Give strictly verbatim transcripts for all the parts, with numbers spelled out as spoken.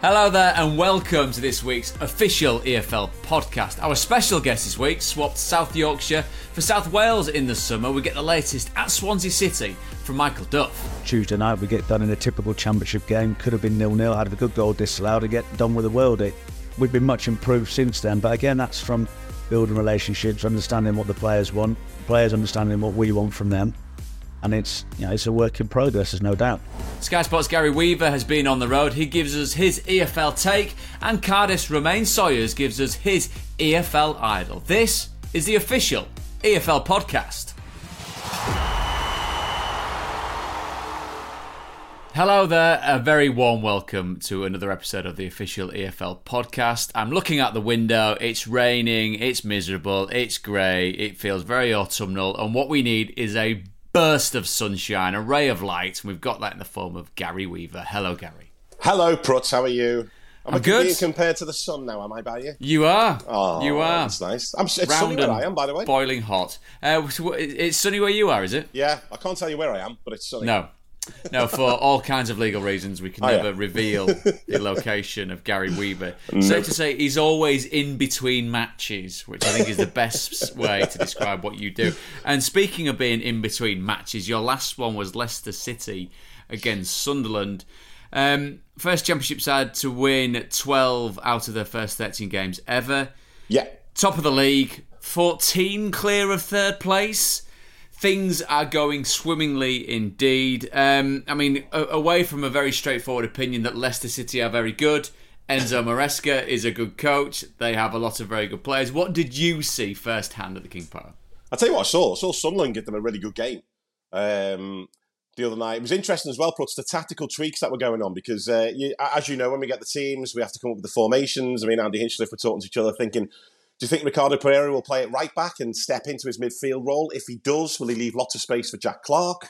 Hello there and welcome to this week's official E F L podcast. Our special guest this week swapped South Yorkshire for South Wales in the summer. We get the latest at Swansea City from Michael Duff. Tuesday night we get done in a typical championship game. Could have been nil nil, had a good goal disallowed to get done with the worldie. We've been much improved since then, but again that's from building relationships, understanding what the players want, players understanding what we want from them. And it's, you know, it's a work in progress, there's no doubt. Sky Sports' Gary Weaver has been on the road. He gives us his E F L take, and Cardiff's Romain Sawyers gives us his E F L idol. This is the official E F L podcast. Hello there, a very warm welcome to another episode of the official E F L podcast. I'm looking out the window, it's raining, it's miserable, it's grey, it feels very autumnal, and what we need is a burst of sunshine, a ray of light, and we've got that in the form of Gary Weaver. Hello, Gary. Hello, Prutz. How are you? Am I'm I good. Being compared to the sun now, am I, by you? You are. Oh, you are. That's nice. I'm, it's Round sunny where and I am, by the way. Boiling hot. Uh, so it's sunny where you are, is it? Yeah, I can't tell you where I am, but it's sunny. No. No, for all kinds of legal reasons, we can Oh, never yeah. reveal the location of Gary Weaver. Safe to say, he's always in between matches, which I think is the best way to describe what you do. And speaking of being in between matches, your last one was Leicester City against Sunderland. Um, first championship side to win twelve out of their first thirteen games ever. Yeah. Top of the league, fourteen clear of third place. Things are going swimmingly indeed. Um, I mean, a- away from a very straightforward opinion that Leicester City are very good, Enzo Maresca is a good coach. They have a lot of very good players. What did you see firsthand at the King Power? I'll tell you what I saw. I saw Sunderland give them a really good game um, the other night. It was interesting as well, Prutz, the tactical tweaks that were going on because, uh, you, as you know, when we get the teams, we have to come up with the formations. I mean, Andy Hinchliffe were talking to each other thinking, do you think Ricardo Pereira will play it right back and step into his midfield role? If he does, will he leave lots of space for Jack Clarke?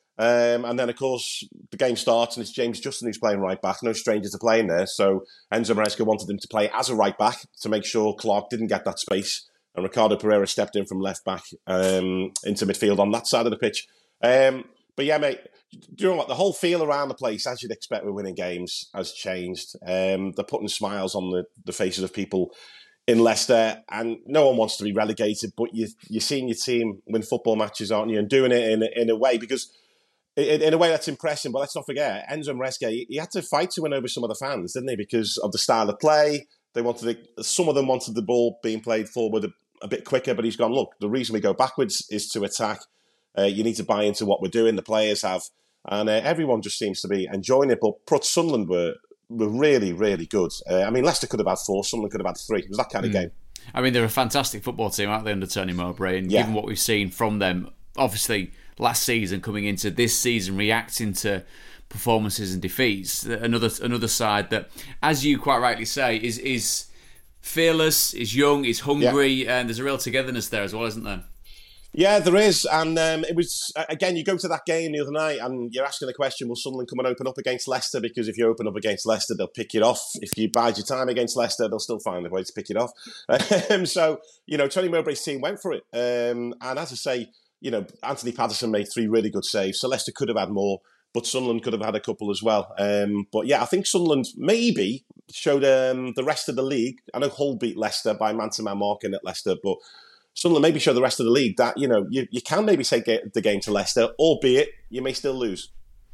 Um, and then, of course, the game starts and it's James Justin who's playing right back. No stranger to playing there. So Enzo Maresca wanted him to play as a right back to make sure Clarke didn't get that space. And Ricardo Pereira stepped in from left back um, into midfield on that side of the pitch. Um, but yeah, mate, do you know what? The whole feel around the place, as you'd expect with winning games, has changed. Um, they're putting smiles on the, the faces of people in Leicester, and no one wants to be relegated, but you, you're seeing your team win football matches, aren't you? And doing it in, in a way, because in, in a way that's impressive. But let's not forget, Enzo Maresca, he, he had to fight to win over some of the fans, didn't he? Because of the style of play. They wanted the, some of them wanted the ball being played forward a, a bit quicker, but he's gone, look, the reason we go backwards is to attack. Uh, you need to buy into what we're doing. The players have. And uh, everyone just seems to be enjoying it. But Prutz, Sunderland were... were really, really good. Uh, I mean, Leicester could have had four, Sunderland could have had three. It was that kind of Mm. game. I mean, they're a fantastic football team, aren't they, under Tony Mowbray? And Yeah. given what we've seen from them, obviously, last season coming into this season, reacting to performances and defeats, another another side that, as you quite rightly say, is is fearless, is young, is hungry, Yeah. and there's a real togetherness there as well, isn't there? Yeah, there is. And um, it was, again, you go to that game the other night and you're asking the question, will Sunderland come and open up against Leicester? Because if you open up against Leicester, they'll pick it off. If you bide your time against Leicester, they'll still find a way to pick it off. Um, so, you know, Tony Mowbray's team went for it. Um, and as I say, you know, Anthony Patterson made three really good saves. So Leicester could have had more, but Sunderland could have had a couple as well. Um, but yeah, I think Sunderland maybe showed um, the rest of the league. I know Hull beat Leicester by man-to-man marking at Leicester, but Sunderland maybe show the rest of the league that, you know, you, you can maybe take the game to Leicester, albeit you may still lose.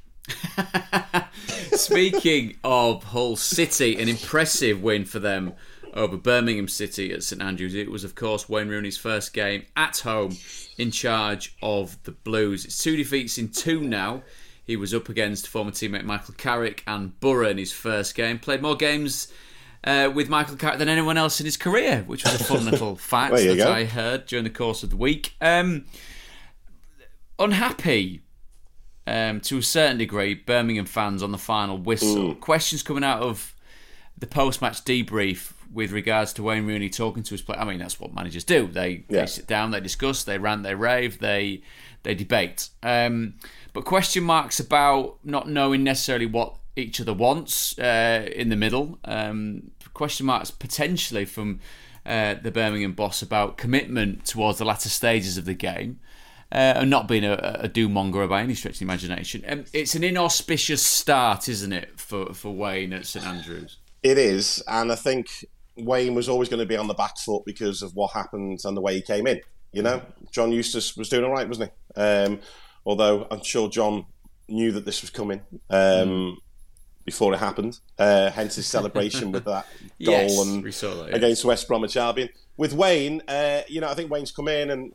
Speaking of Hull City, an impressive win for them over Birmingham City at St Andrews. It was, of course, Wayne Rooney's first game at home in charge of the Blues. It's two defeats in two now. He was up against former teammate Michael Carrick and Borough in his first game. Played more games Uh, with Michael Carrick than anyone else in his career, which was a fun little fact that go. I heard during the course of the week. Um, unhappy, um, to a certain degree, Birmingham fans on the final whistle. Mm. Questions coming out of the post-match debrief with regards to Wayne Rooney talking to his players. I mean, that's what managers do. They, Yeah. they sit down, they discuss, they rant, they rave, they they debate. Um, but question marks about not knowing necessarily what each other wants uh, in the middle. Um, question marks potentially from uh, the Birmingham boss about commitment towards the latter stages of the game, uh, and not being a, a doom-monger by any stretch of the imagination. Um, it's an inauspicious start, isn't it, for, for Wayne at St Andrews? It is, and I think Wayne was always going to be on the back foot because of what happened and the way he came in. You know, John Eustace was doing all right, wasn't he? Um, although I'm sure John knew that this was coming um, mm. before it happened. Uh, hence his celebration with that goal yes, and we saw that, yeah. against West Bromwich Albion. With Wayne, uh, you know, I think Wayne's come in and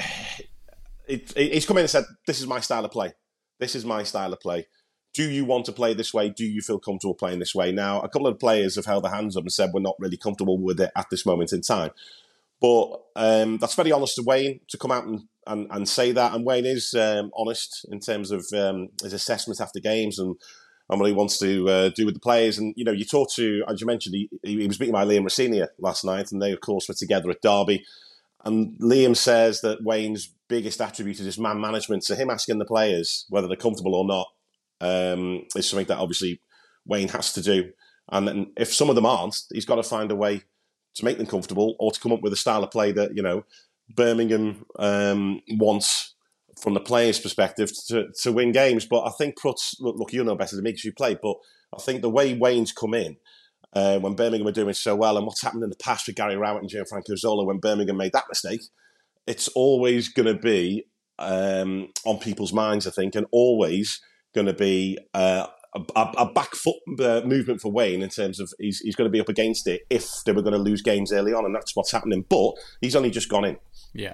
it, it, he's come in and said, "This is my style of play. This is my style of play. Do you want to play this way? Do you feel comfortable playing this way?" Now, a couple of players have held their hands up and said we're not really comfortable with it at this moment in time. But um, that's very honest of Wayne to come out and, and, and say that. And Wayne is um, honest in terms of um, his assessment after games and, and what he wants to uh, do with the players. And, you know, you talked to, as you mentioned, he, he was beaten by Liam Rossini last night, and they, of course, were together at Derby. And Liam says that Wayne's biggest attribute is his man management. So him asking the players whether they're comfortable or not Um, is something that obviously Wayne has to do. And then if some of them aren't, he's got to find a way to make them comfortable or to come up with a style of play that, you know, Birmingham um, wants from the players' perspective to, to win games. But I think Prutz, look, look, you know better than me because you played, but I think the way Wayne's come in uh, when Birmingham were doing so well and what's happened in the past with Gary Rowett and Gianfranco Zola when Birmingham made that mistake, it's always going to be um, on people's minds, I think, and always going to be uh, a, a back foot uh, movement for Wayne in terms of he's, he's going to be up against it if they were going to lose games early on, and that's what's happening. But he's only just gone in. Yeah.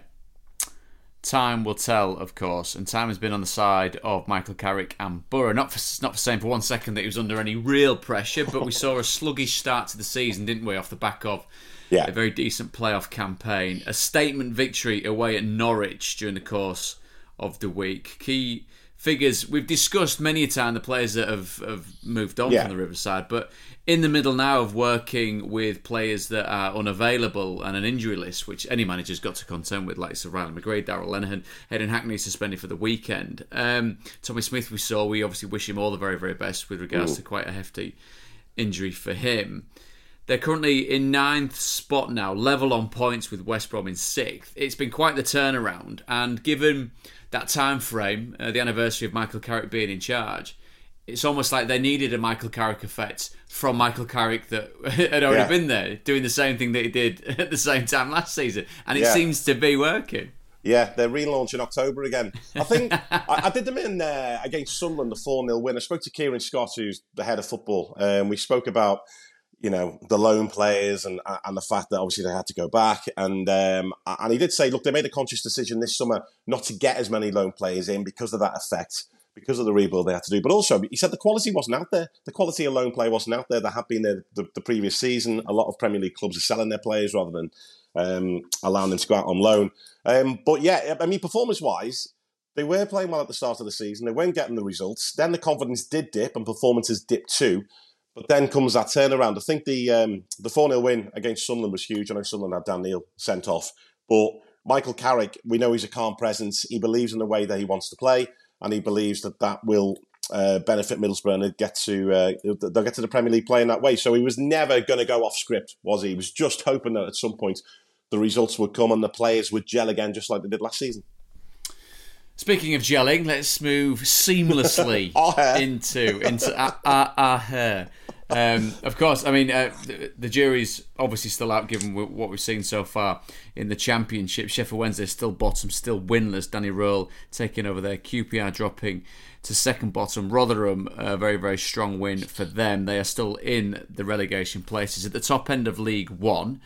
Time will tell, of course, and time has been on the side of Michael Carrick and Borough. Not for, not for saying for one second that he was under any real pressure, but we saw a sluggish start to the season, didn't we, off the back of yeah. a very decent playoff campaign. A statement victory away at Norwich during the course of the week. Key figures, we've discussed many a time the players that have, have moved on yeah. from the Riverside, but in the middle now of working with players that are unavailable and an injury list, which any manager's got to contend with, like Sir Riley McGrade, Darrell Lenihan, Hayden Hackney suspended for the weekend. Um, Tommy Smith we saw, we obviously wish him all the very, very best with regards Ooh. to quite a hefty injury for him. They're currently in ninth spot now, level on points with West Brom in sixth. It's been quite the turnaround, and given that time frame, uh, the anniversary of Michael Carrick being in charge, it's almost like they needed a Michael Carrick effect from Michael Carrick that had already yeah. been there, doing the same thing that he did at the same time last season, and it yeah. seems to be working. Yeah, they're relaunching October again. I think I, I did them in uh, against Sunderland, the four nil win. I spoke to Kieran Scott, who's the head of football, and um, we spoke about, you know, the loan players and and the fact that obviously they had to go back. And um, and he did say, look, they made a conscious decision this summer not to get as many loan players in because of that effect, because of the rebuild they had to do. But also, he said the quality wasn't out there. The quality of loan play wasn't out there. There had been there the, the previous season. A lot of Premier League clubs are selling their players rather than um, allowing them to go out on loan. Um, but yeah, I mean, performance-wise, they were playing well at the start of the season. They weren't getting the results. Then the confidence did dip and performances dipped too. But then comes that turnaround. I think the um, the four nil win against Sunderland was huge. I know Sunderland had Dan Neil sent off. But Michael Carrick, we know he's a calm presence. He believes in the way that he wants to play, and he believes that that will uh, benefit Middlesbrough and get to uh, they'll get to the Premier League playing that way. So he was never going to go off script, was he? He was just hoping that at some point the results would come and the players would gel again, just like they did last season. Speaking of gelling, let's move seamlessly into into our, our, our hair. Um, of course, I mean, uh, the, the jury's obviously still out given what we've seen so far in the Championship. Sheffield Wednesday still bottom, still winless. Danny Röhl taking over there. Q P R dropping to second bottom. Rotherham, a very, very strong win for them. They are still in the relegation places at the top end of League One.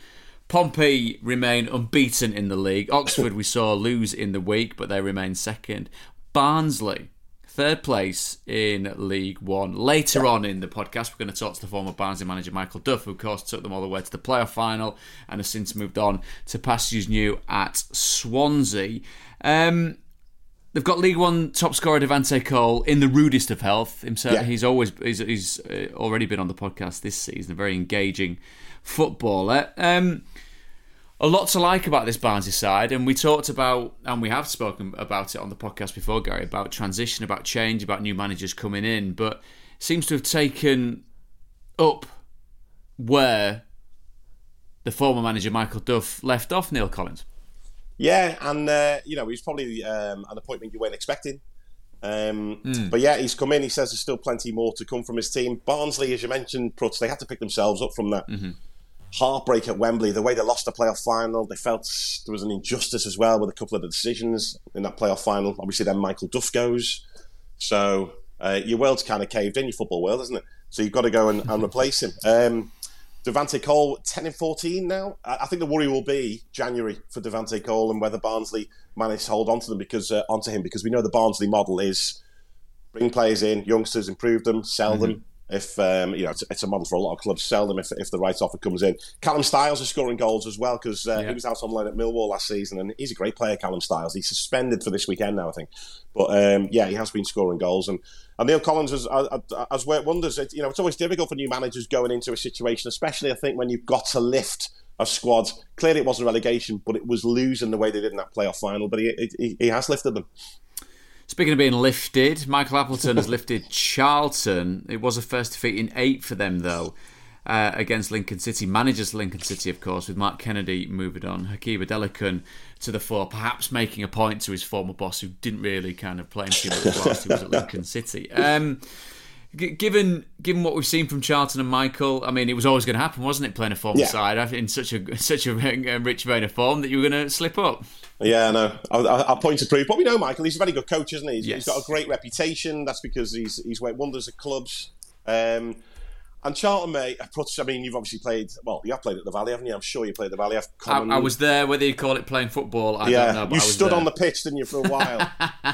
Pompey remain unbeaten in the league. Oxford we saw lose in the week, but they remain second. Barnsley, third place in League One. Later on in the podcast, we're going to talk to the former Barnsley manager Michael Duff, who of course took them all the way to the playoff final and has since moved on to pastures new at Swansea. Um, they've got League One top scorer Devante Cole in the rudest of health. Himself, yeah. He's always he's, he's already been on the podcast this season. A very engaging footballer. Um, a lot to like about this Barnsley side, and we talked about, and we have spoken about it on the podcast before, Gary, about transition, about change, about new managers coming in, but it seems to have taken up where the former manager Michael Duff left off, Neil Collins. Yeah, and uh, you know, he's probably um, an appointment you weren't expecting. Um, mm. But yeah, he's come in. He says there's still plenty more to come from his team. Barnsley, as you mentioned, Prutz, they had to pick themselves up from that mm-hmm. heartbreak at Wembley. The way they lost the playoff final, they felt there was an injustice as well with a couple of the decisions in that playoff final. Obviously, then Michael Duff goes. So uh, your world's kind of caved in, your football world, isn't it? So you've got to go and, and replace him. Um, Devante Cole, ten and fourteen now. I think the worry will be January for Devante Cole and whether Barnsley manage to hold on to them because uh, onto him because we know the Barnsley model is bring players in, youngsters, improve them, sell mm-hmm. them. If um, you know, it's, it's a model for a lot of clubs. Sell them if, if the right offer comes in. Callum Styles is scoring goals as well because uh, yeah. he was out on loan at Millwall last season, and he's a great player. Callum Styles. He's suspended for this weekend now, I think. But um, yeah, he has been scoring goals, and, and Neil Collins has, has worked wonders. It, you know, it's always difficult for new managers going into a situation, especially I think when you've got to lift a squad. Clearly, it wasn't relegation, but it was losing the way they did in that playoff final. But he he, he has lifted them. Speaking of being lifted, Michael Appleton has lifted Charlton. It was a first defeat in eight for them, though, uh, against Lincoln City. Managers Lincoln City, of course, with Mark Kennedy moving on. Hakeem Adelakun to the fore, perhaps making a point to his former boss, who didn't really kind of play him too much whilst he was at Lincoln City. Um, g- given given what we've seen from Charlton and Michael, I mean, it was always going to happen, wasn't it, playing a former yeah. side in such a such a rich vein of form that you were going to slip up? Yeah, no, I'll, I'll point to proof. But we know Michael; he's a very good coach, isn't he? He's, yes. he's got a great reputation. That's because he's he's worked wonders at clubs. Um, and Charlton, mate, I mean, you've obviously played. Well, you have played at the Valley, haven't you? I'm sure you played at the Valley. I, I was there. Whether you call it playing football, I yeah, don't know. But you I was stood there. on the pitch, didn't you, for a while,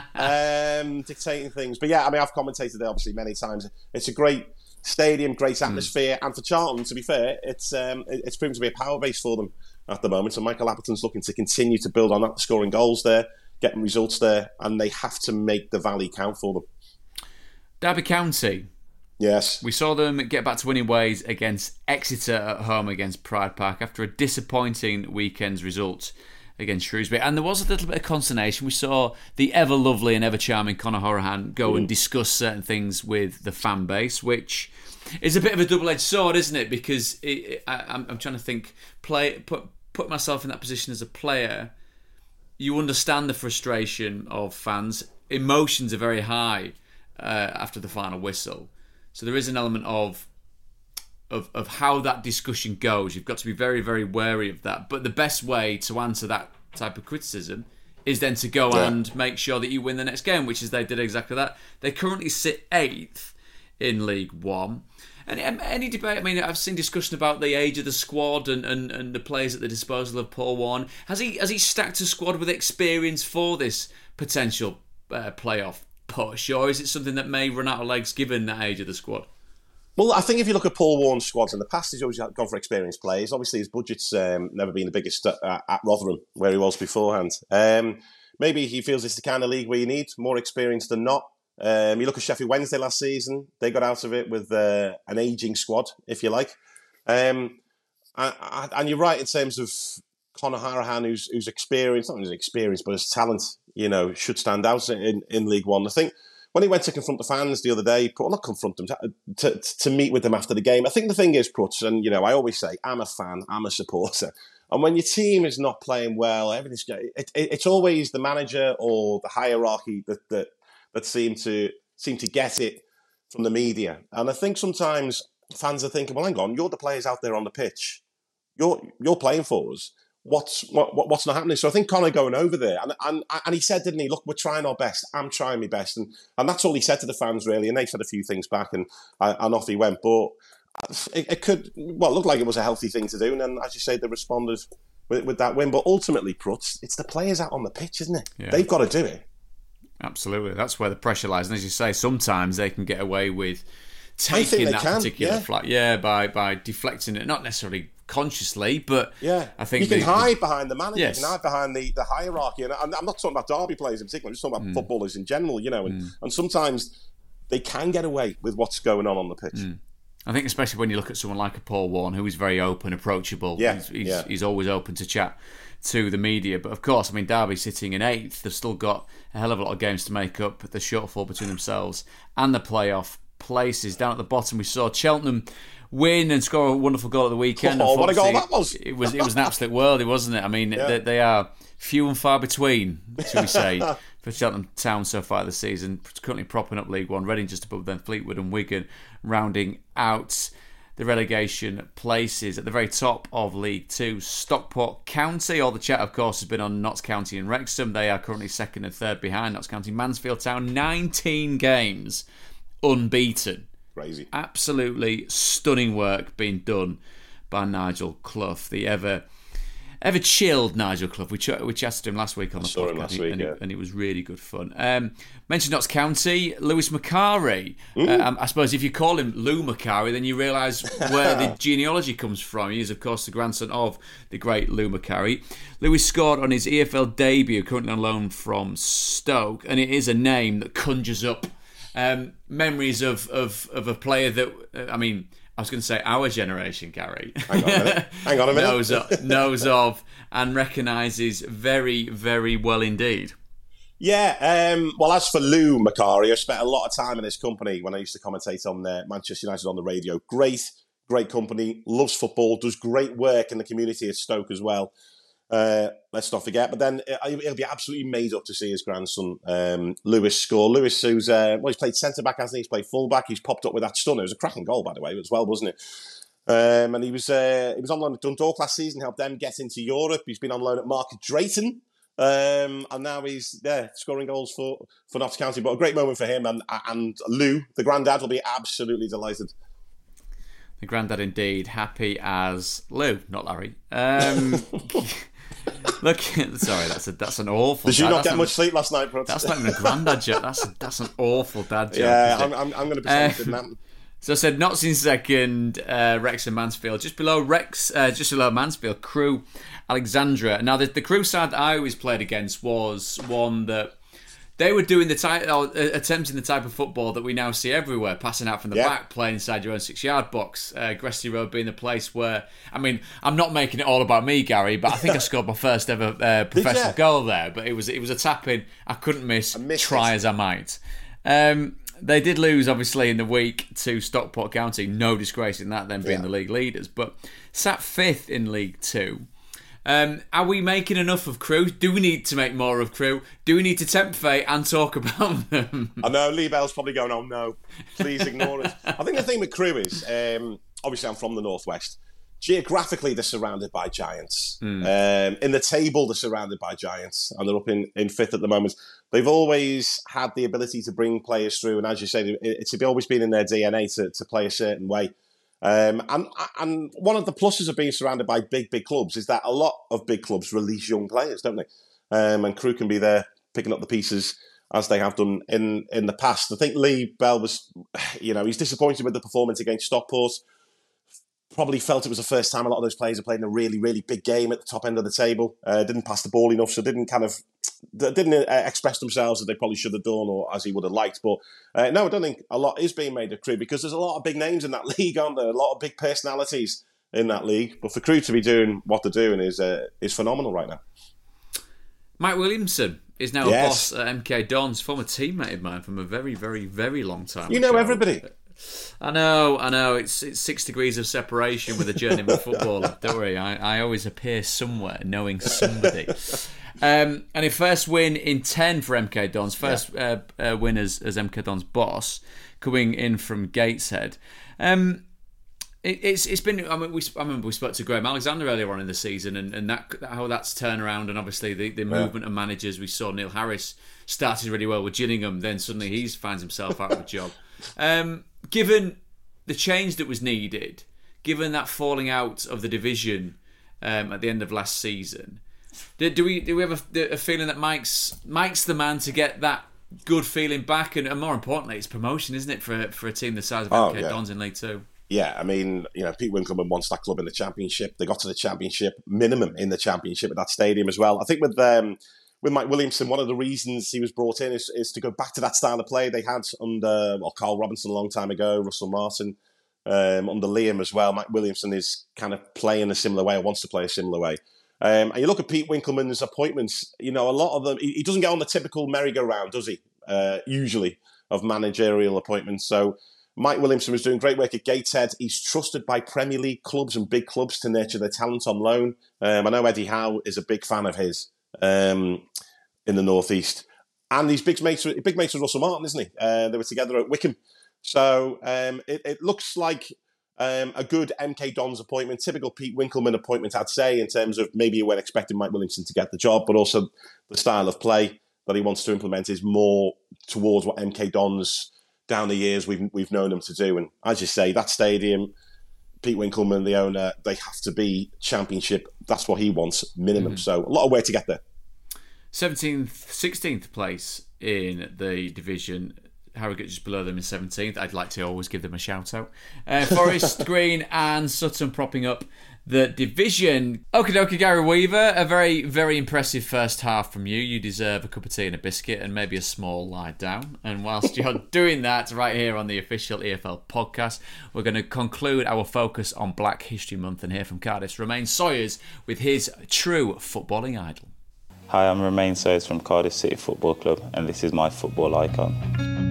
um, dictating things. But yeah, I mean, I've commentated there obviously many times. It's a great stadium, great atmosphere, mm. and for Charlton, to be fair, it's um, it's proven to be a power base for them at the moment. So Michael Appleton's looking to continue to build on that, scoring goals there, getting results there, and they have to make the Valley count for them. Derby County. Yes. We saw them get back to winning ways against Exeter at home against Pride Park after a disappointing weekend's result against Shrewsbury. And there was a little bit of consternation. We saw the ever-lovely and ever-charming Conor Hourihane go mm. and discuss certain things with the fan base, which is a bit of a double-edged sword, isn't it? Because it, it, I, I'm, I'm trying to think, play put put myself in that position as a player. You understand the frustration of fans. Emotions are very high uh, after the final whistle. So there is an element of, of of how that discussion goes. You've got to be very, very wary of that. But the best way to answer that type of criticism is then to go yeah. and make sure that you win the next game, which is they did exactly that. They currently sit eighth in League One. And any debate, I mean, I've seen discussion about the age of the squad and, and, and the players at the disposal of Paul Warne. Has he has he stacked a squad with experience for this potential uh, playoff push, or is it something that may run out of legs given that age of the squad? Well, I think if you look at Paul Warne's squads in the past, he's always gone for experienced players. Obviously, his budget's um, never been the biggest at, at Rotherham, where he was beforehand. Um, maybe he feels it's the kind of league where you need more experience than not. Um, you look at Sheffield Wednesday last season; they got out of it with uh, an ageing squad, if you like. Um, and, and you're right in terms of Conor Hourihane, who's, who's experienced, not his experience, but his talent, you know, should stand out in, in League One. I think when he went to confront the fans the other day, well, not confront them, to, to, to meet with them after the game, I think the thing is, Prutz, and, you know, I always say, I'm a fan, I'm a supporter. And when your team is not playing well, everything's it, it, it's always the manager or the hierarchy that, that that seem to seem to get it from the media. And I think sometimes fans are thinking, well, hang on, you're the players out there on the pitch. You're you're playing for us. What's what, what's not happening? So I think Conor going over there, and, and and he said, didn't he, look, we're trying our best. I'm trying my best. And and that's all he said to the fans, really. And they said a few things back, and, and off he went. But it, it could, well, it looked like it was a healthy thing to do. And then, as you say, they responded with, with that win. But ultimately, Prutz, it's the players out on the pitch, isn't it? Yeah. They've got to do it. Absolutely. That's where the pressure lies. And as you say, sometimes they can get away with taking that can, particular yeah. flight. Yeah, by, by deflecting it, not necessarily consciously, but yeah. I think you can the, hide behind the manager, yes. you can hide behind the, the hierarchy. And I'm not talking about Derby players in particular, I'm just talking about mm. footballers in general, you know, and, mm. and sometimes they can get away with what's going on on the pitch. Mm. I think especially when you look at someone like a Paul Warne, who is very open, approachable. Yeah. He's, he's, yeah. he's always open to chat to the media. But of course, I mean, Derby sitting in eighth, they've still got a hell of a lot of games to make up the shortfall between themselves and the playoff places. Down at the bottom, we saw Cheltenham win and score a wonderful goal at the weekend. Oh, what a goal that was! It was it was an absolute worldie, wasn't it? I mean, yeah. they, they are few and far between, shall we say, for Cheltenham Town so far this season, currently propping up League One. Reading just above them, Fleetwood and Wigan rounding out the relegation places. At the very top of League Two, Stockport County. All the chat, of course, has been on Notts County and Wrexham. They are currently second and third behind Notts County. Mansfield Town, nineteen games unbeaten. Crazy. Absolutely stunning work being done by Nigel Clough, the ever ever chilled Nigel Clough. We, ch- we chatted to him last week on the saw podcast, him last week, and, yeah. it, and it was really good fun. Um, mentioned Notts County, Lewis Macari. Uh, um, I suppose if you call him Lou Macari, then you realise where the genealogy comes from. He is, of course, the grandson of the great Lou Macari. Lewis scored on his E F L debut, currently on loan from Stoke, and it is a name that conjures up um, memories of, of, of a player that, uh, I mean... I was going to say our generation, Gary. Hang on a minute. Hang on a minute. knows, of, knows of and recognises very, very well indeed. Yeah, um, well, as for Lou Macari, I spent a lot of time in his company when I used to commentate on uh, Manchester United on the radio. Great, great company, loves football, does great work in the community at Stoke as well. Uh, let's not forget. But then he'll be absolutely made up to see his grandson, um, Lewis, score. Lewis, who's uh, well, he's played centre-back, hasn't he? He's played full-back. He's popped up with that stunner. It was a cracking goal, by the way, as well, wasn't it? Um, and he was uh, he was on loan at Dundalk last season, helped them get into Europe. He's been on loan at Market Drayton. Um, and now he's there scoring goals for, for Notts County. But a great moment for him. And, and Lou, the granddad, will be absolutely delighted. The granddad indeed. Happy as Lou, not Larry. Um... Look, sorry, that's a that's an awful. Did you dad. not that's get not, much sleep last night, Brooks? That's not even a granddad joke. That's a, that's an awful dad joke. Yeah, I'm, I'm, I'm going to pretend it didn't happen. So I said Notts in second, uh, Wrexham Mansfield. Just below Rex, uh, just below Mansfield, Crewe, Alexandra. Now the, the Crewe side that I always played against was one that they were doing the type, or attempting the type of football that we now see everywhere, passing out from the yeah. back, playing inside your own six-yard box. Uh, Gresty Road being the place where, I mean, I'm not making it all about me, Gary, but I think I scored my first ever uh, professional goal there. But it was it was a tap in I couldn't miss, I try it. as I might. Um, they did lose, obviously, in the week to Stockport County. No disgrace in that, them being yeah. the league leaders, but sat fifth in League Two. Um, are we making enough of Crewe? Do we need to make more of Crewe? Do we need to tempt fate and talk about them? I know Lee Bell's probably going, oh no, please ignore it. I think the thing with Crewe is, um, obviously I'm from the Northwest. Geographically, they're surrounded by giants. Mm. Um, in the table, they're surrounded by giants, and they're up in, in fifth at the moment. They've always had the ability to bring players through, and as you say, it's always been in their D N A to, to play a certain way. Um, and and one of the pluses of being surrounded by big, big clubs is that a lot of big clubs release young players, don't they? Um, and Crewe can be there picking up the pieces as they have done in, in the past. I think Lee Bell was, you know, he's disappointed with the performance against Stockport. Probably felt it was the first time a lot of those players have played in a really, really big game at the top end of the table. Uh, didn't pass the ball enough, so didn't kind of didn't uh, express themselves as they probably should have done or as he would have liked. But uh, no, I don't think a lot is being made of Crewe because there's a lot of big names in that league, aren't there? A lot of big personalities in that league. But for Crewe to be doing what they're doing is uh, is phenomenal right now. Mike Williamson is now yes. a boss at M K Dons, former teammate of mine from a very, very, very long time You ago. know everybody. I know, I know. It's it's six degrees of separation with a journeyman footballer. Don't worry, I, I always appear somewhere knowing somebody. Um, and a first win in ten for M K Dons, first yeah. uh, uh, win as, as M K Dons boss, coming in from Gateshead. Um, it, it's it's been. I mean, we I remember we spoke to Graham Alexander earlier on in the season, and, and that how that's turned around, and obviously the, the yeah. movement of managers. We saw Neil Harris started really well with Gillingham, then suddenly he finds himself out of a job. Um, given the change that was needed, given that falling out of the division um, at the end of last season, do, do we do we have a, a feeling that Mike's Mike's the man to get that good feeling back, and, and more importantly, it's promotion, isn't it, for for a team the size of oh, M K yeah. Dons in League Two? Yeah, I mean, you know, Pete Winkleman wants that club in the Championship. They got to the Championship, minimum in the Championship at that stadium as well. I think with um, with Mike Williamson, one of the reasons he was brought in is, is to go back to that style of play they had under well, Carl Robinson a long time ago, Russell Martin, um, under Liam as well. Mike Williamson is kind of playing a similar way, or wants to play a similar way. Um, and you look at Pete Winkleman's appointments, you know, a lot of them, he, he doesn't get on the typical merry-go-round, does he? Uh, usually, of managerial appointments. So Mike Williamson was doing great work at Gateshead. He's trusted by Premier League clubs and big clubs to nurture their talent on loan. Um, I know Eddie Howe is a big fan of his um, in the North East. and he's big mates, big mates with Russell Martin, isn't he? Uh, they were together at Wycombe. So um, it, it looks like um, a good M K Dons appointment, typical Pete Winkelman appointment, I'd say, in terms of maybe you weren't expecting Mike Williamson to get the job, but also the style of play that he wants to implement is more towards what M K Dons down the years we've we've known them to do. And as you say, that stadium, Pete Winkelman, the owner, they have to be championship. That's what he wants, minimum. Mm. So a lot of way to get there. seventeenth, sixteenth place in the division. Harrogate just below them in seventeenth. I'd like to always give them a shout out. Uh, Forest Green and Sutton propping up the division. Okie dokie, Gary Weaver. A very, very impressive first half from you. You deserve a cup of tea and a biscuit and maybe a small lie down. And whilst you're doing that right here on the official E F L podcast, we're going to conclude our focus on Black History Month and hear from Cardiff's Romain Sawyers with his true footballing idol. Hi, I'm Romain Sawyers from Cardiff City Football Club, and this is my football icon.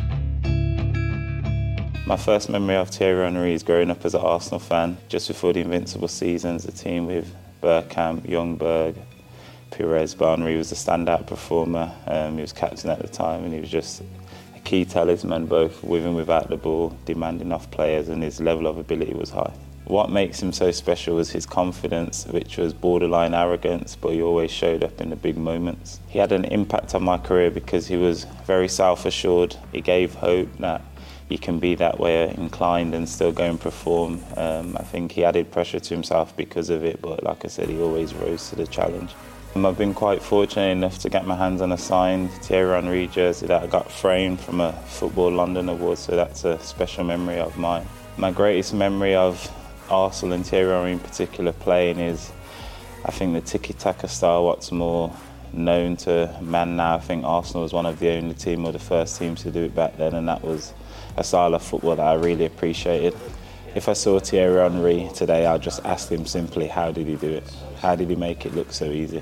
My first memory of Thierry Henry is growing up as an Arsenal fan, just before the Invincible seasons, a team with Bergkamp, Youngberg, Pires. Henry was a standout performer. Um, he was captain at the time, and he was just a key talisman, both with and without the ball, demanding off players, and his level of ability was high. What makes him so special was his confidence, which was borderline arrogance, but he always showed up in the big moments. He had an impact on my career because he was very self-assured. He gave hope that he can be that way inclined and still go and perform. Um, I think he added pressure to himself because of it, but like I said, he always rose to the challenge. Um, I've been quite fortunate enough to get my hands on a signed Thierry Henry jersey that I got framed from a Football London award, so that's a special memory of mine. My greatest memory of Arsenal and Thierry Henry in particular playing is, I think, the tiki-taka style, what's more known to man now. I think Arsenal was one of the only team or the first teams to do it back then, and that was a style of football that I really appreciated. If I saw Thierry Henry today, I'd just ask him simply, how did he do it? How did he make it look so easy?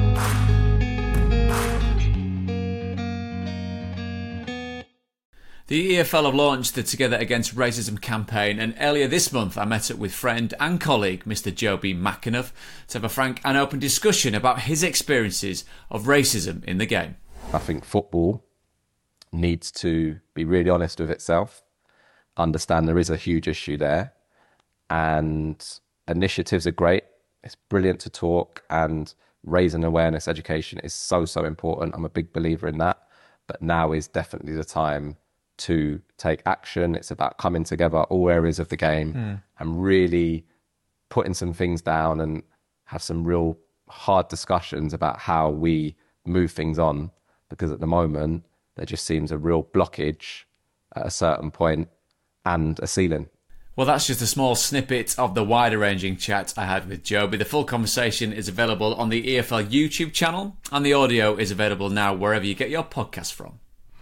The E F L have launched the Together Against Racism campaign, and earlier this month I met up with friend and colleague Mister Joby McAnuff to have a frank and open discussion about his experiences of racism in the game. I think football needs to be really honest with itself, understand there is a huge issue there, and initiatives are great. It's brilliant to talk, and raising awareness, education is so, so important. I'm a big believer in that, but now is definitely the time to take action. It's about coming together, all areas of the game, mm. and really putting some things down and have some real hard discussions about how we move things on, because at the moment, there just seems a real blockage at a certain point and a ceiling. Well, that's just a small snippet of the wider-ranging chat I had with Joby. The full conversation is available on the E F L YouTube channel, and the audio is available now wherever you get your podcast from.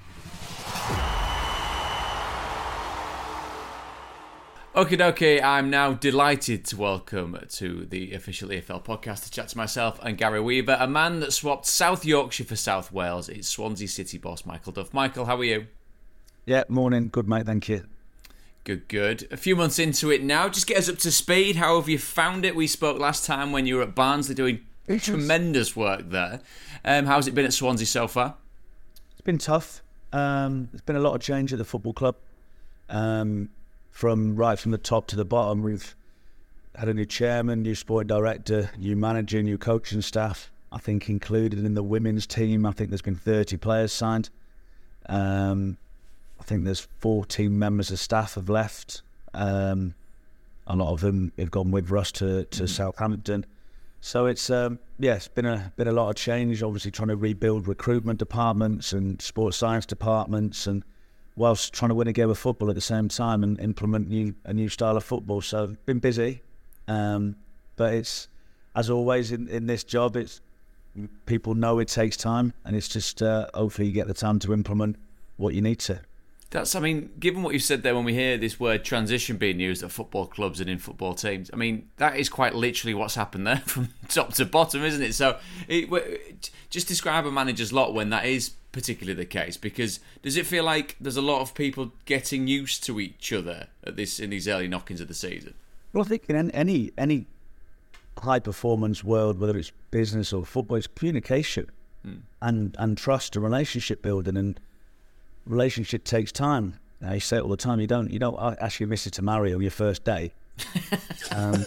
Okie dokie, I'm now delighted to welcome to the official E F L podcast to chat to myself and Gary Weaver, a man that swapped South Yorkshire for South Wales. It's Swansea City boss Michael Duff. Michael, how are you? Yeah, morning. Good, mate. Thank you. Good, good. A few months into it now. Just get us up to speed. How have you found it? We spoke last time when you were at Barnsley doing it's tremendous work there. Um, how's it been at Swansea so far? It's been tough. Um, there's been a lot of change at the football club. Um, from right from the top to the bottom. We've had a new chairman, new sport director, new manager, new coaching staff. I think included in the women's team, I think there's been thirty players signed. Um, I think there's fourteen members of staff have left. Um, a lot of them have gone with Russ to, to mm-hmm. Southampton. So it's um, yeah, it's been a been a lot of change. Obviously, trying to rebuild recruitment departments and sports science departments, and whilst trying to win a game of football at the same time and implement new, a new style of football. So been busy, um, but it's, as always in, in this job, it's people know it takes time, and it's just uh, hopefully you get the time to implement what you need to. That's, I mean, given what you said there, when we hear this word transition being used at football clubs and in football teams, I mean, that is quite literally what's happened there from top to bottom, isn't it? So it, just describe a manager's lot when that is particularly the case, because does it feel like there's a lot of people getting used to each other at this in these early knockings of the season? Well, I think in any any high performance world, whether it's business or football, it's communication. mm. and and trust and relationship building, and relationship takes time. Now, you say it all the time. You don't you don't ask your missus to marry on your first date. um,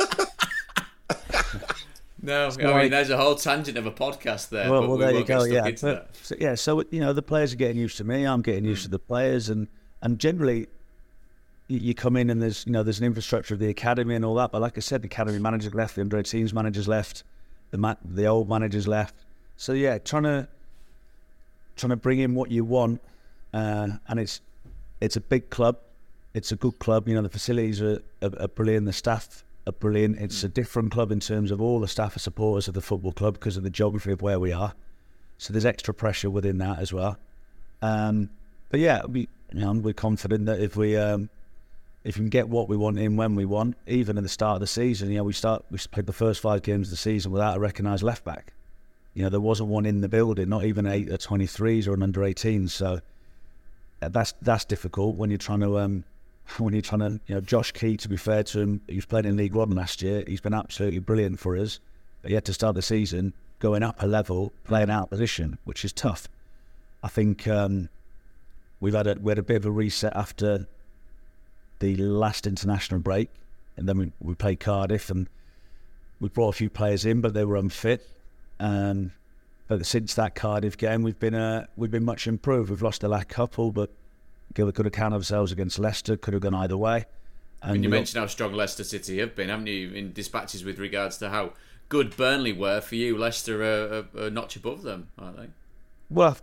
no, so I mean like, there's a whole tangent of a podcast there. Well, but well we there you won't get go. stuck Yeah, into but, that. so, yeah. So you know the players are getting used to me. I'm getting used mm. to the players, and and generally you, you come in and there's you know there's an infrastructure of the academy and all that. But like I said, the academy managers left, the under eighteens managers left, the ma- the old managers left. So yeah, trying to trying to bring in what you want, uh, and it's it's a big club, it's a good club. You know the facilities are, are, are brilliant, the staff are brilliant. It's a different club in terms of all the staff are supporters of the football club because of the geography of where we are. So there's extra pressure within that as well. Um, but yeah, we you know we're confident that if we um, if we can get what we want in when we want, even at the start of the season, you know we start we played the first five games of the season without a recognised left back. You know, there wasn't one in the building, not even eight or twenty-threes or an under eighteens. So that's that's difficult when you're trying to um, when you're trying to you know Josh Key. To be fair to him, he was playing in League One last year. He's been absolutely brilliant for us. But he had to start the season going up a level, playing out of position, which is tough. I think um, we've had a we had a bit of a reset after the last international break, and then we we played Cardiff, and we brought a few players in, but they were unfit. Um, but since that Cardiff game, we've been uh, we've been much improved. We've lost the last couple, but could have counted ourselves against Leicester. Could have gone either way. And I mean, you got... mentioned how strong Leicester City have been, haven't you? In dispatches with regards to how good Burnley were for you, Leicester are a, a notch above them, aren't they? Well,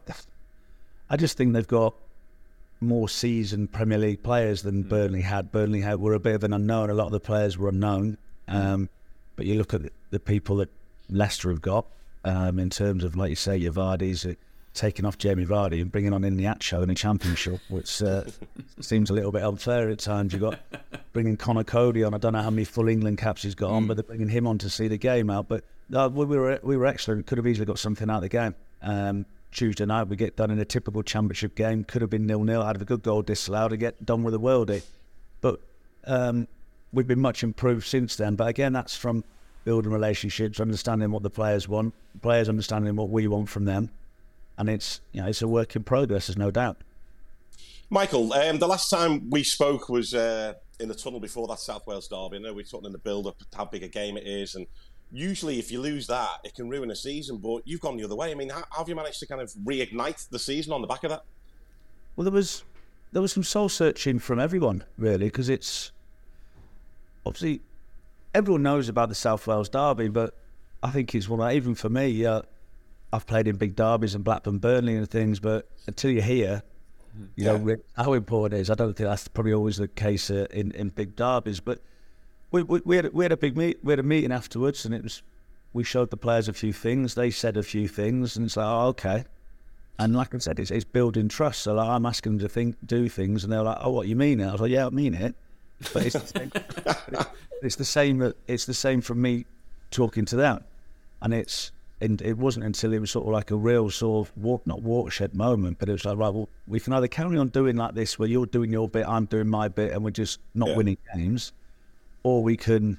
I just think they've got more seasoned Premier League players than mm. Burnley had. Burnley had were a bit of an unknown. A lot of the players were unknown. Um, but you look at the people that Leicester have got. Um, in terms of, like you say, your Vardys uh, taking off Jamie Vardy and bringing on Iheanacho in the Championship, which uh, seems a little bit unfair at times. You've got bringing Conor Cody on. I don't know how many full England caps he's got on, but they're bringing him on to see the game out. But uh, we were we were excellent. Could have easily got something out of the game. Um, Tuesday night we get done in a typical Championship game. Could have been nil-nil. I'd have a good goal disallowed to get done with a worldie. But um, we've been much improved since then. But again, that's from building relationships, understanding what the players want, players understanding what we want from them, and it's you know it's a work in progress. There's no doubt. Michael, um, the last time we spoke was uh, in the tunnel before that South Wales derby. I know we were talking in the build-up how big a game it is, and usually if you lose that, it can ruin a season. But you've gone the other way. I mean, how, how have you managed to kind of reignite the season on the back of that? Well, there was there was some soul searching from everyone really, because it's obviously. Everyone knows about the South Wales derby, but I think it's one. Even for me, uh, I've played in big derbies and Blackburn, Burnley, and things. But until you're here, you yeah. know how important it is. I don't think that's probably always the case uh, in in big derbies. But we we, we had we had a big meet. We had a meeting afterwards, and it was we showed the players a few things. They said a few things, and it's like, oh, okay. And like I said, it's, it's building trust. So like, I'm asking them to think, do things, and they're like, oh, what you mean it? I was like, yeah, I mean it. But it's the same, it's the same. It's the same from me talking to them, and it's and it wasn't until it was sort of like a real sort of walk, not watershed moment, but it was like, right, well, we can either carry on doing like this, where you're doing your bit, I'm doing my bit, and we're just not yeah. winning games, or we can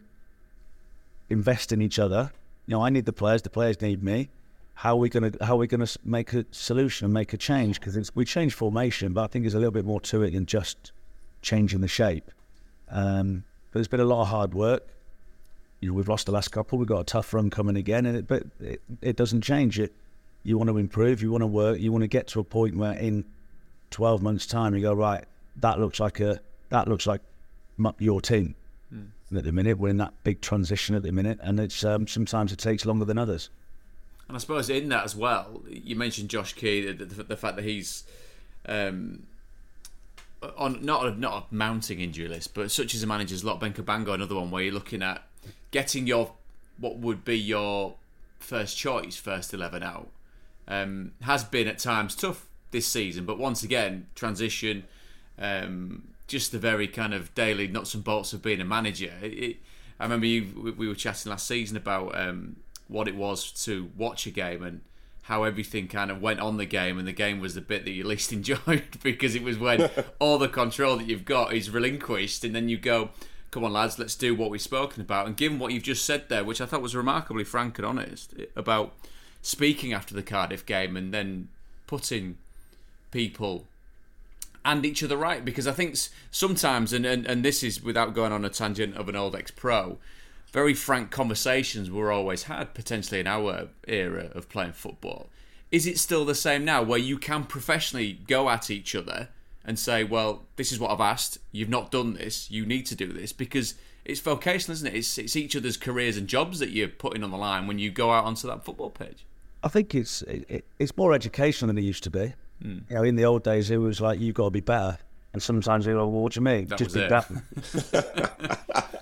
invest in each other. You know, I need the players, the players need me. How are we gonna how are we gonna make a solution and make a change? Because we changed formation, but I think there's a little bit more to it than just changing the shape. Um, but there's been a lot of hard work. You know, we've lost the last couple. We've got a tough run coming again, and it, but it, it doesn't change it. You want to improve. You want to work. You want to get to a point where in twelve months' time you go, right, that looks like a that looks like your team. Mm. And at the minute, we're in that big transition at the minute, and it's um, sometimes it takes longer than others. And I suppose in that as well, you mentioned Josh Key, the, the, the fact that he's. Um, on not a, not a mounting injury list, but such as a manager's lot, Ben Cabango, another one where you're looking at getting your what would be your first choice, first eleven out, um, has been at times tough this season. But once again, transition, um, just the very kind of daily nuts and bolts of being a manager. It, it, I remember you, we were chatting last season about um, what it was to watch a game and how everything kind of went on the game, and the game was the bit that you least enjoyed because it was when all the control that you've got is relinquished, and then you go, come on lads, let's do what we've spoken about. And given what you've just said there, which I thought was remarkably frank and honest about speaking after the Cardiff game and then putting people and each other right, because I think sometimes, and, and, and this is without going on a tangent of an old ex-pro, very frank conversations were always had, potentially in our era of playing football. Is it still the same now, where you can professionally go at each other and say, well, this is what I've asked, you've not done this, you need to do this, because it's vocational, isn't it? It's, it's each other's careers and jobs that you're putting on the line when you go out onto that football pitch. I think it's it, it's more educational than it used to be. Mm. You know, in the old days, it was like, you've got to be better. And sometimes you go, well, what do you mean? That Just was be it. better.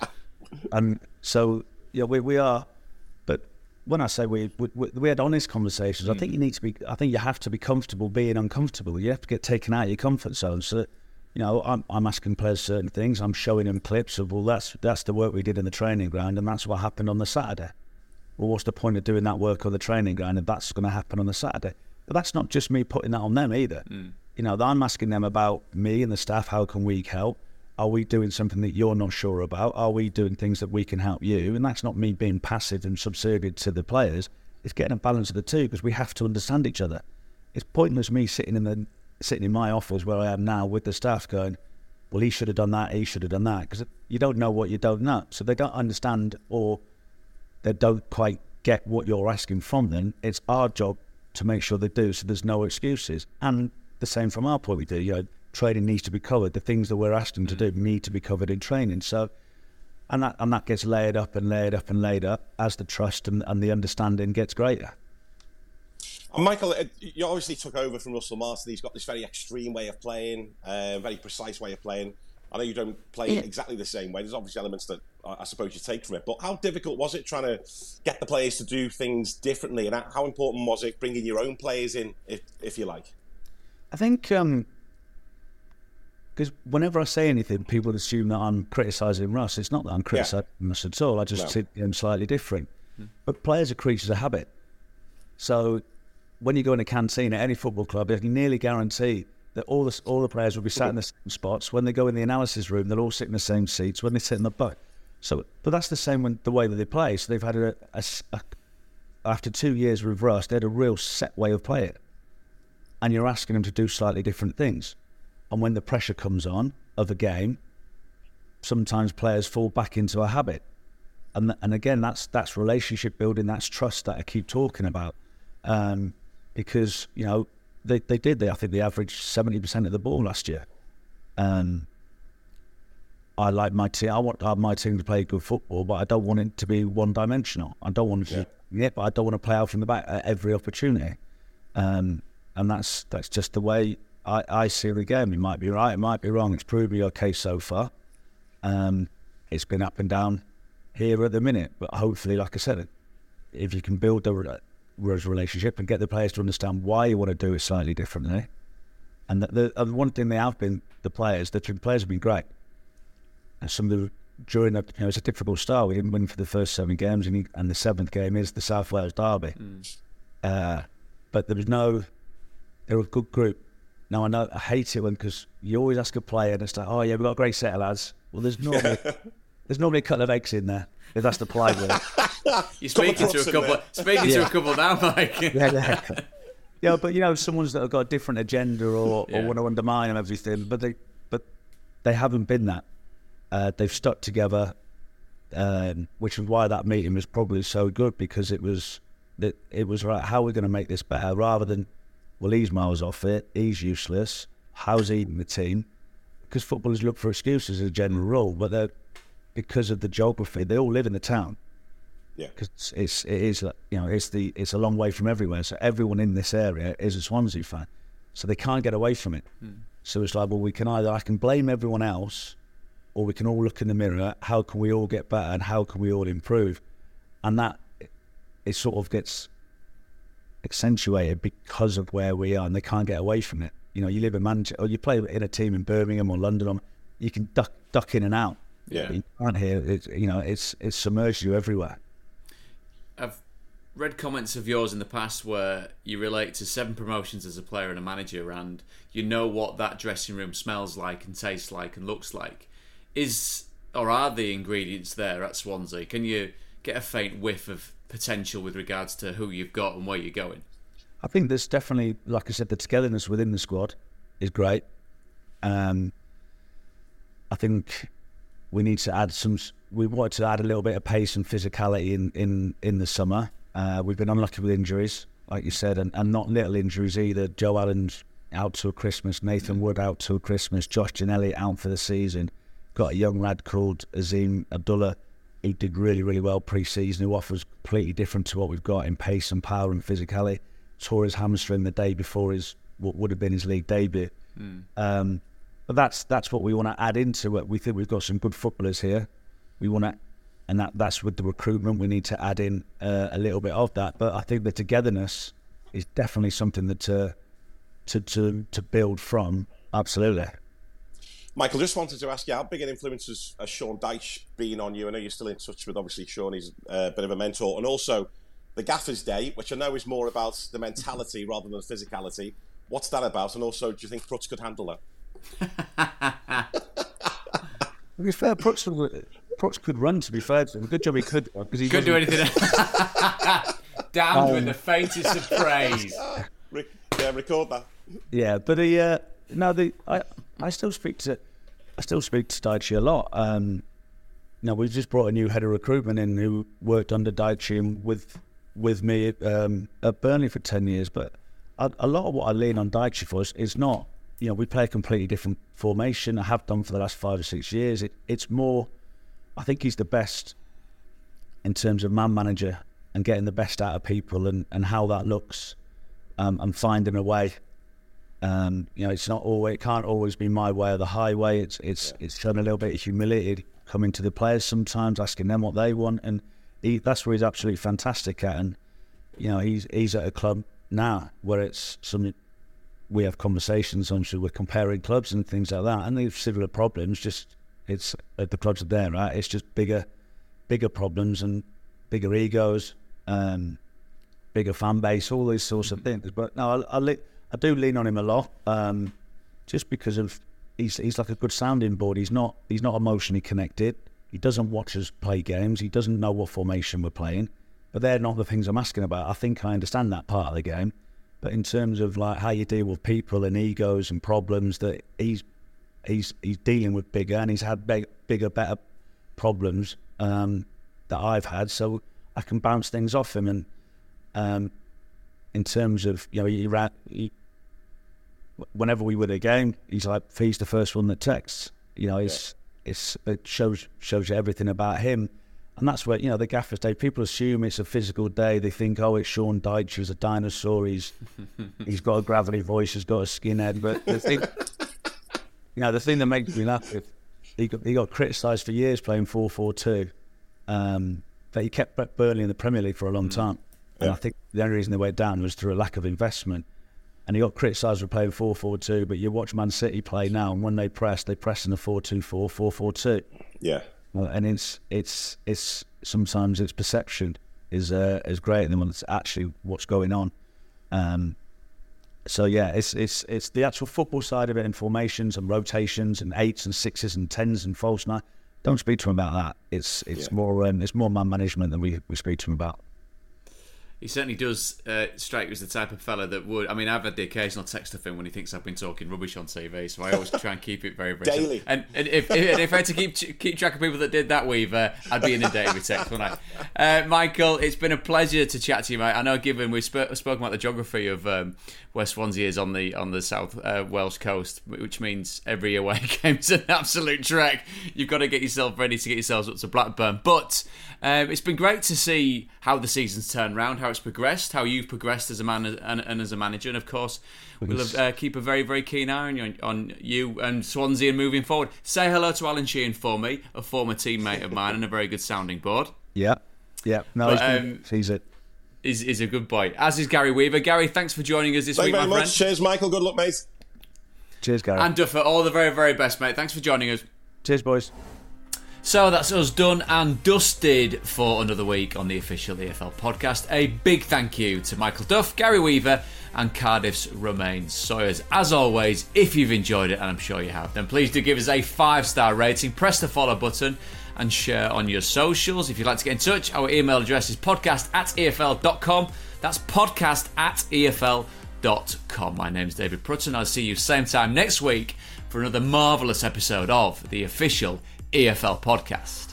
And so, yeah, we we are. But when I say we we, we had honest conversations, mm. I think you need to be. I think you have to be comfortable being uncomfortable. You have to get taken out of your comfort zone. So, you know, I'm I'm asking players certain things. I'm showing them clips of, well, that's that's the work we did in the training ground, and that's what happened on the Saturday. Well, what's the point of doing that work on the training ground if that's going to happen on the Saturday? But that's not just me putting that on them either. Mm. You know, I'm asking them about me and the staff. How can we help? Are we doing something that you're not sure about? Are we doing things that we can help you? And that's not me being passive and subservient to the players. It's getting a balance of the two, because we have to understand each other. It's pointless me sitting in the sitting in my office where I am now with the staff going, well, he should have done that, he should have done that, because you don't know what you don't know. So they don't understand, or they don't quite get what you're asking from them. It's our job to make sure they do, so there's no excuses. And the same from our point of view. You know, training needs to be covered. The things that we're asking to do need to be covered in training. So, and that and that gets layered up and layered up and layered up as the trust and, and the understanding gets greater. And Michael, you obviously took over from Russell Martin. He's got this very extreme way of playing, uh, very precise way of playing. I know you don't play Yeah. exactly the same way. There's obviously elements that I suppose you take from it. But how difficult was it trying to get the players to do things differently? And how important was it bringing your own players in, if, if you like? I think um, because whenever I say anything, people assume that I'm criticising Russ. It's not that I'm criticising yeah. Russ at all. I just no. see him slightly different. Hmm. But players are creatures of habit. So when you go in a canteen at any football club, you can nearly guarantee that all the all the players will be sat in the same spots. When they go in the analysis room, they'll all sit in the same seats. When they sit in the boat, so but that's the same when the way that they play. So they've had a, a, a after two years with Russ, they had a real set way of playing, and you're asking them to do slightly different things. And when the pressure comes on of a game, sometimes players fall back into a habit, and and again, that's that's relationship building, that's trust that I keep talking about, um, because you know. They they did. They I think they averaged seventy percent of the ball last year. Um, I like my team. I want my team to play good football, but I don't want it to be one dimensional. I don't want it to, yeah. yeah, but I don't want to play out from the back at every opportunity. Um, and that's that's just the way I, I see the game. It might be right, it might be wrong. It's proved me okay so far. Um, it's been up and down here at the minute, but hopefully, like I said, if you can build the relationship and get the players to understand why you want to do it slightly differently, and the, the and one thing they have been the players the players have been great, and some of the during the, you know, it's a difficult start. We didn't win for the first seven games, and, he, and the seventh game is the South Wales derby. mm. uh, but there was no they're a good group. Now I know I hate it when, because you always ask a player and it's like, oh yeah, we've got a great set of lads. Well, there's normally there's normally a couple of eggs in there, if that's the polite word. You're speaking to a couple, speaking yeah. to a couple now, Mike. yeah, yeah. yeah, but you know, someone's that have got a different agenda or, yeah. or want to undermine and everything, but they, but they haven't been that. Uh, they've stuck together, um, which is why that meeting was probably so good, because it was that it was right. How are we going to make this better, rather than, well, he's miles off it, he's useless. How's he in the team? Because footballers look for excuses as a general rule, but they're because of the geography, they all live in the town. Yeah, because it's it is you know it's the it's a long way from everywhere, so everyone in this area is a Swansea fan, so they can't get away from it. Mm. So it's like, well, we can either I can blame everyone else, or we can all look in the mirror. How can we all get better, and how can we all improve? And that it sort of gets accentuated because of where we are, and they can't get away from it. You know, you live in Manchester, or you play in a team in Birmingham or London, or you can duck duck in and out. Yeah, you can't hear it. You know, it's it's submerged you everywhere. I've read comments of yours in the past where you relate to seven promotions as a player and a manager, and you know what that dressing room smells like and tastes like and looks like. Is or are the ingredients there at Swansea? Can you get a faint whiff of potential with regards to who you've got and where you're going? I think there's definitely, like I said, the togetherness within the squad is great. Um, I think we need to add some. We wanted to add a little bit of pace and physicality in in, in the summer. Uh, we've been unlucky with injuries, like you said, and, and not little injuries either. Joe Allen's out till Christmas, Nathan Wood out till Christmas, Josh Ginnelly out for the season. Got a young lad called Azim Abdullah. He did really, really well pre-season, who offers completely different to what we've got in pace and power and physicality. Tore his hamstring the day before his what would have been his league debut. Mm. Um, but that's that's what we want to add into it. We think we've got some good footballers here. We want to, and that that's with the recruitment. We need to add in uh, a little bit of that. But I think the togetherness is definitely something that to to to, to build from. Absolutely. Michael, just wanted to ask you, how big an influence has, has Sean Dyche been on you? I know you're still in touch with, obviously, Sean. He's a bit of a mentor. And also the Gaffer's Day, which I know is more about the mentality rather than the physicality. What's that about? And also, do you think Prutz could handle that? To be fair, Prutz, Prutz could run, to be fair. Good job he could. Because he couldn't do anything. Damned um, with the faintest of praise. Yeah, record that. Yeah, but he, uh, no, the, I, I still speak to, I still speak to Dyche a lot. Um, you know, we've just brought a new head of recruitment in who worked under Dyche and with with me um, at Burnley for ten years. But a, a lot of what I lean on Dyche for is, is not, you know, we play a completely different formation. I have done for the last five or six years. It, it's more, I think he's the best in terms of man manager and getting the best out of people and, and how that looks um, and finding a way. Um, you know, it's not always, it can't always be my way or the highway. It's it's yeah. it's showing a little bit of humility, coming to the players sometimes, asking them what they want, and he, that's where he's absolutely fantastic at. And you know, he's he's at a club now where it's something we have conversations on. So we're comparing clubs and things like that, and they've similar problems. Just it's uh, the clubs are there, right? It's just bigger, bigger problems and bigger egos, um, bigger fan base, all these sorts of things. But no, I. I I do lean on him a lot, um, just because of he's he's like a good sounding board. He's not he's not emotionally connected. He doesn't watch us play games. He doesn't know what formation we're playing. But they're not the things I'm asking about. I think I understand that part of the game, but in terms of like how you deal with people and egos and problems, that he's he's he's dealing with bigger, and he's had big, bigger, better problems um, that I've had, so I can bounce things off him. And um, in terms of, you know, he, ran, he whenever we win a game, he's like, he's the first one that texts. You know, it's yeah. it's it shows shows you everything about him, and that's where, you know, the Gaffer's Day. People assume it's a physical day. They think, oh, it's Sean Dyche, he's a dinosaur. He's he's got a gravelly voice. He's got a skinhead. But the thing, you know, the thing that makes me laugh is he got he got criticised for years playing four four two. Um, but he kept Burnley in the Premier League for a long time, and yeah. I think the only reason they went down was through a lack of investment. And he got criticised for playing four four two, but you watch Man City play now, and when they press, they press in a four two four, four four two. Yeah. And it's it's it's sometimes its perception is uh, is greater than when it's actually what's going on. Um, so yeah, it's it's it's the actual football side of it, and formations and rotations and eights and sixes and tens and false nine. Don't speak to him about that. It's it's yeah. more um, it's more man management than we, we speak to him about. He certainly does uh, strike me as the type of fella that would. I mean, I've had the occasional text of him when he thinks I've been talking rubbish on T V, so I always try and keep it very, very daily. Simple. And, and if, if, if I had to keep keep track of people that did that, Weaver, I'd be inundated with text, wouldn't I? Uh, Michael, it's been a pleasure to chat to you, mate. I know, given we've sp- spoken about the geography of um, West Swansea is on the on the South uh, Welsh coast, which means every away game's an absolute trek. You've got to get yourself ready to get yourselves up to Blackburn, but. Um, it's been great to see how the season's turned round, how it's progressed, how you've progressed as a man and, and as a manager, and of course we'll uh, keep a very, very keen eye on you, on you and Swansea and moving forward. Say hello to Alan Sheehan for me, a former teammate of mine and a very good sounding board. Yeah, yeah, no, but, um, he's it. He's, he's a good boy. As is Gary Weaver. Gary, thanks for joining us this Thank week, you very my much. friend. Cheers, Michael. Good luck, mate. Cheers, Gary. And Duffer, all the very, very best, mate. Thanks for joining us. Cheers, boys. So that's us done and dusted for another week on the official E F L podcast. A big thank you to Michael Duff, Gary Weaver and Cardiff's Romain Sawyers. As always, if you've enjoyed it, and I'm sure you have, then please do give us a five-star rating, press the follow button, and share on your socials. If you'd like to get in touch, our email address is podcast at E F L dot com. That's podcast at E F L dot com. My name's David Prutton. I'll see you same time next week for another marvellous episode of the official E F L podcast.